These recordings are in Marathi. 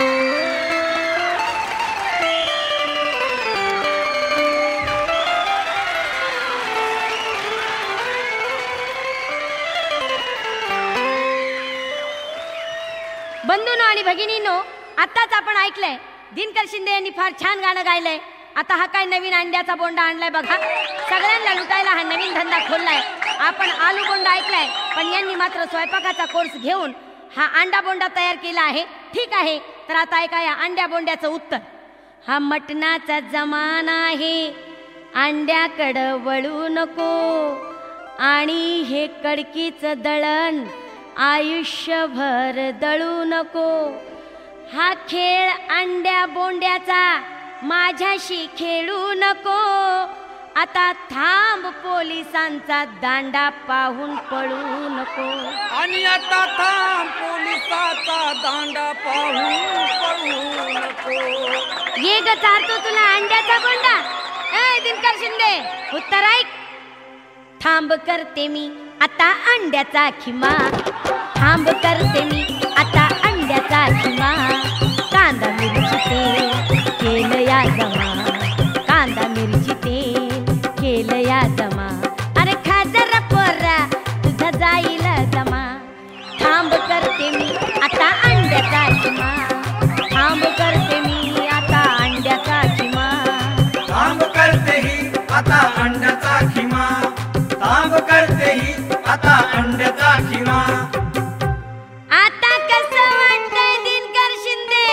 बंधूंनो आणि भगिनींनो, आताच आपण ऐकलंय दिनकर शिंदे यांनी फार छान गाणं गायलंय. आता हा काय नवीन अंड्याचा बोंडा आणलाय बघा. सगळ्यांना लुटायला हा नवीन धंदा खोललाय. आपण आलू बोंडा ऐकलाय, पण यांनी मात्र स्वयंपाकाचा कोर्स घेऊन हा अंडा बोंडा तयार केला आहे. ठीक आहे, तर आता ऐका या अंड्या बोंड्याचं उत्तर. हा मटणाचा जमाना आहे, अंड्याकडं वळू नको, आणि हे कडकीचं दळण आयुष्यभर दळू नको. हा खेळ अंड्या बोंड्याचा माझ्याशी खेळू नको. आता थांब पोलिसांचा दांडा पाहून पळू नको. आणि आता थांब पोलिसाचा दांडा पाहून पळू नको. ये ग चारतो तुला अंड्याचा बोंडा. ए दिनकर शिंदे, उत्तर ऐक. थांब करते मी आता अंड्याचा खिमा, थांब करते मी आता अंड्याचा खिमा. कांदा मिरची तेल केलं या जमा, कांदा मिरची तेल केलं या जमा. अरे खा जरा पोरा तुझा जाईल जमा. थांब करते मी आता अंड्याचा खिमा, थांब करते मी आता अंड्याचा खिमा. थांब करते ही आता अंड्याचा खिमा, थांब करते ही आता अंड्याचा खिमा. आता कसं वाटतंय दिनकर शिंदे?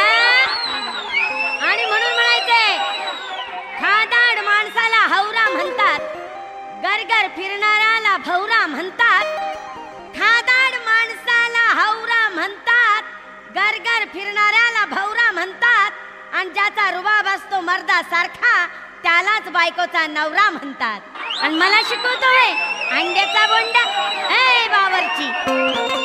आणि म्हणून म्हणायचंय, खादाड माणसाला हौरा म्हणतात, गरगर फिरणाऱ्याला भौरा म्हणतात. खादाड माणसाला हौरा म्हणतात, गरगर फिरणाऱ्याला भौरा म्हणतात. आणि ज्याचा रुबाब असतो मर्दासारखा त्यालाच बायकोचा नवरा म्हणतात. आणि मला शिकवतोय अंड्याचा बोंडा. ए बावरची,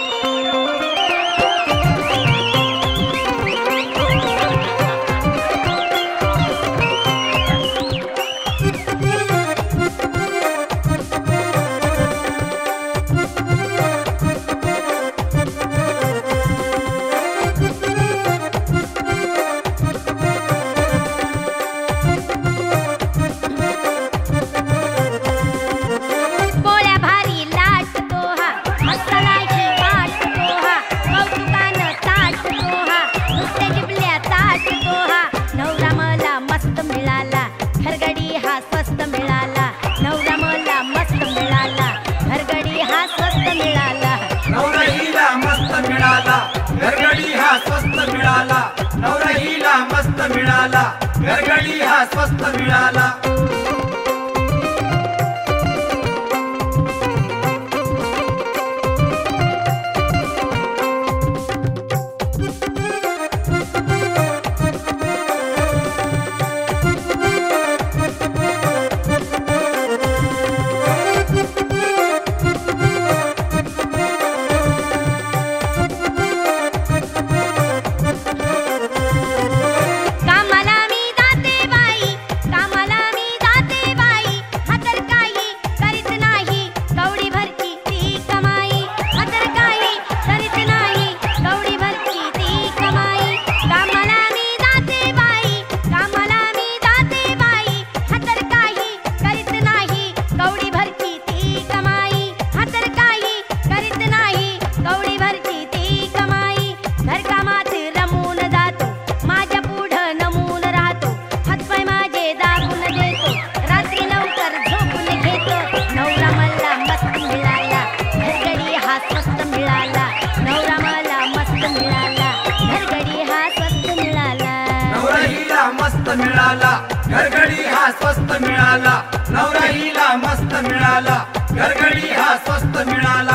घरगडी हा स्वस्त मिळाला, नवरा हिला मस्त मिळाला, घरगडी हा स्वस्त मिळाला. मिळाला, घरगडी हा स्वस्त मिळाला, नवरा हिला मस्त मिळाला, घरगडी हा स्वस्त मिळाला.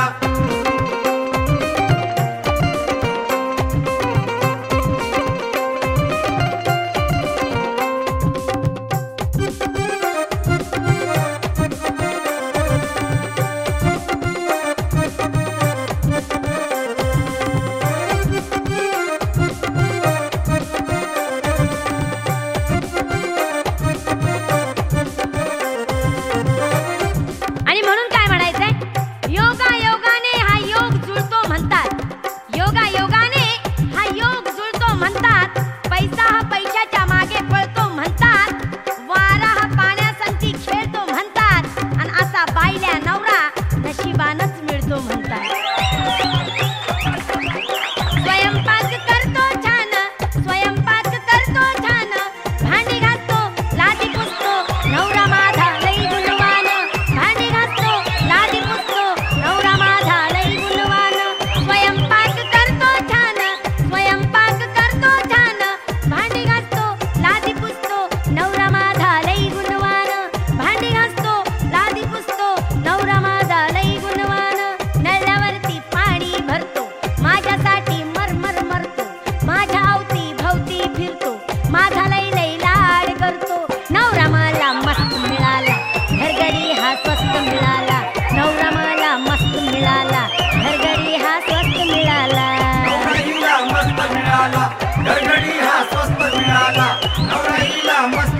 आणि म्हणून काय म्हणायचंय, योगायोग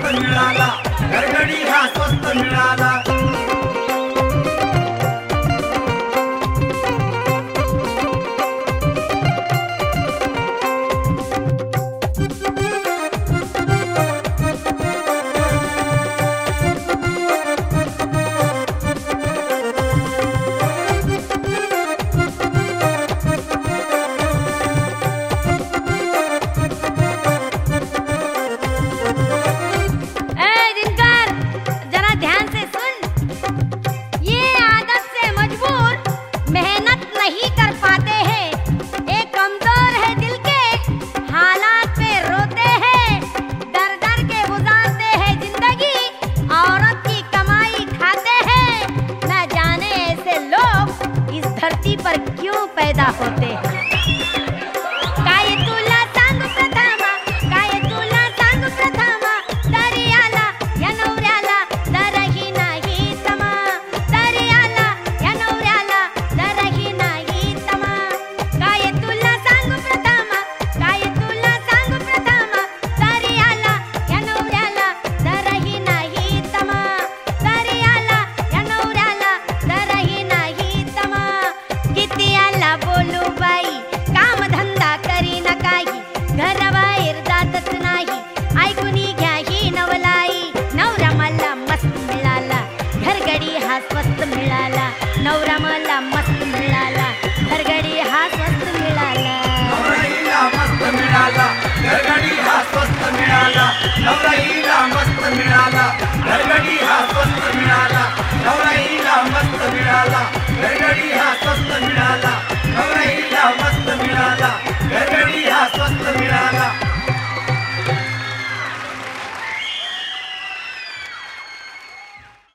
मिळाला